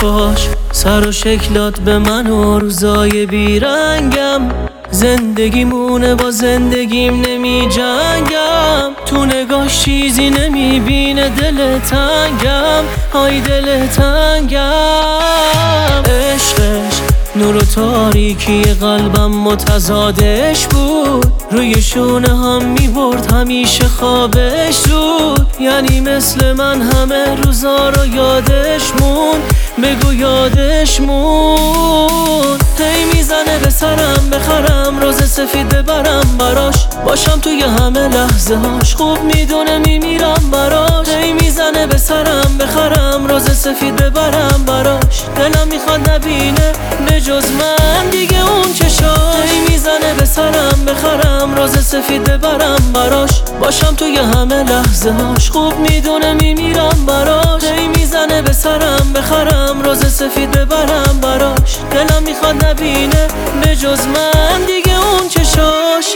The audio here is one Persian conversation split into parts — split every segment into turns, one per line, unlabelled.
حرفاش، سر و شکلات به من و روزای بیرنگم. زندگیمونه با زندگیم نمی جنگم، تو نگاش چیزی نمیبینه دل تنگم، های دل تنگم. عشقش نور و تاریکی قلبم متضادش بود، روی شونه هم میبرد همیشه خوابش زود. یعنی مثل من همه روزا رو یادش موند، بگو یادش موند. هی میزنه به سرم بخرم روز سفید ببرم براش، باشم توی همه لحظه هاش، خوب میدونه میمیرم براش. هی میزنه به سرم بخرم روز سفید ببرم براش، دلم میخواد نبینه بجز من دیگه اون چشاش. هی میزنه به سرم بخرم روز سفید ببرم براش، باشم توی همه لحظه هاش، خوب میدونه میمیرم براش. هی میزنه به سرم بخرم روز سفید ببرم براش، دلم میخواد نبینه بجز من دیگه اون چشاش.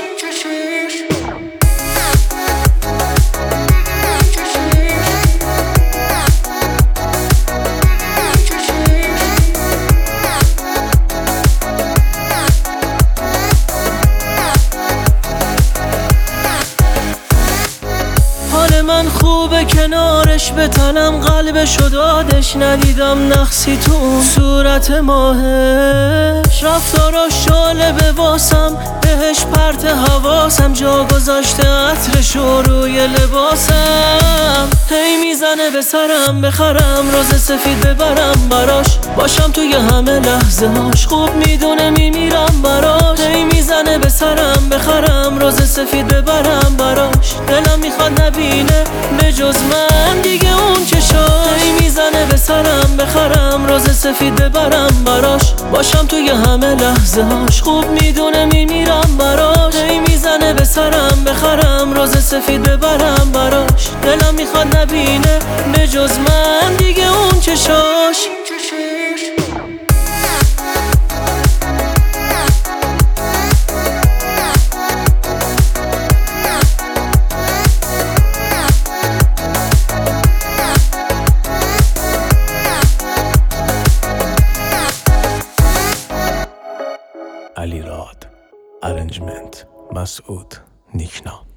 من خوبه کنارش بتنم، قلبشو دادش، ندیدم نقصی تو اون صورت ماهش. رفتاراش جالبه واسم، بهش پرت حواسم، جا گذاشته عطرشو روی لباسم. هی میزنه به سرم بخرم روز سفید ببرم براش، باشم توی همه لحظه هاش، خوب میدونه میمیرم براش. هی میزنه به سرم بخرم روز سفید ببرم براش، دلم میخواد نبینه بجز من دیگه اون چشاش. هی میزنه به سرم بخرم روز سفید ببرم براش، باشم توی همه لحظه هاش، خوب میدونه میمیرم براش. هی میزنه به سرم بخرم روز سفید ببرم براش، دلم میخواد نبینه بجز من دیگه اون چشاش.
علیراد، ارنجمنت مسعود نیکنا.